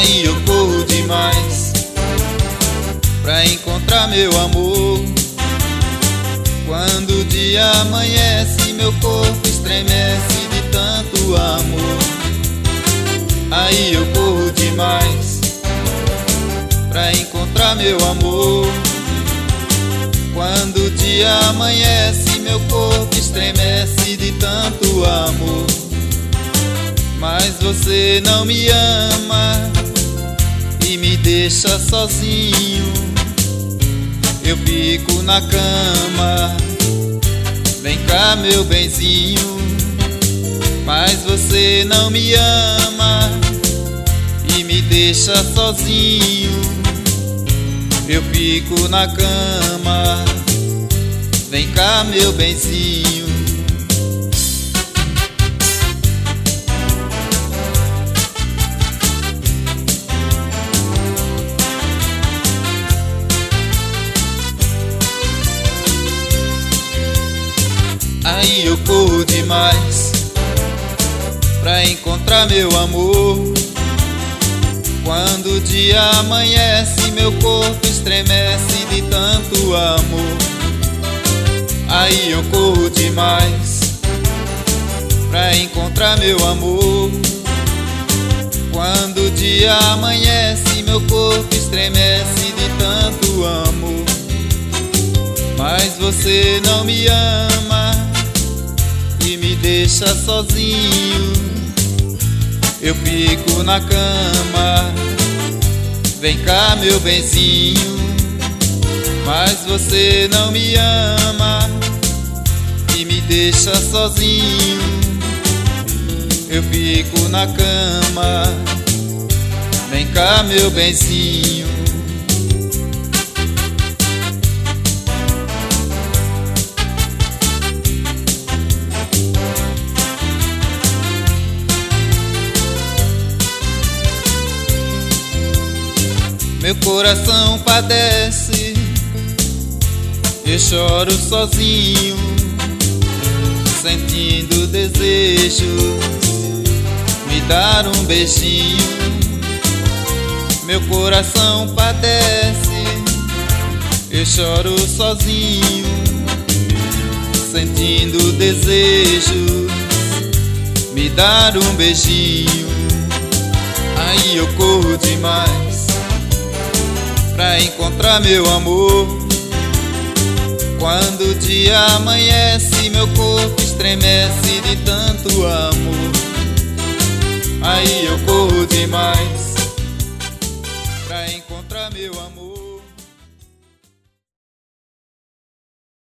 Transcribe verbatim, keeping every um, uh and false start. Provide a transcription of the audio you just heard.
Aí eu corro demais pra encontrar meu amor. Quando o dia amanhece, meu corpo estremece de tanto amor. Aí eu corro demais pra encontrar meu amor. Quando o dia amanhece, meu corpo estremece de tanto amor. Mas você não me ama e me deixa sozinho. Eu fico na cama, vem cá meu benzinho. Mas você não me ama e me deixa sozinho. Eu fico na cama, vem cá meu benzinho. Aí eu corro demais pra encontrar meu amor. Quando o dia amanhece, meu corpo estremece de tanto amor. Aí eu corro demais pra encontrar meu amor. Quando o dia amanhece, meu corpo estremece de tanto amor. Mas você não me ama e me deixa sozinho. Eu fico na cama, vem cá meu benzinho. Mas você não me ama e me deixa sozinho. Eu fico na cama, vem cá meu benzinho. Meu coração padece, eu choro sozinho, sentindo desejo, me dar um beijinho. Meu coração padece, eu choro sozinho, sentindo desejo, me dar um beijinho. Aí eu corro demais pra encontrar meu amor. Quando o dia amanhece, meu corpo estremece de tanto amor. Aí eu corro demais pra encontrar meu amor.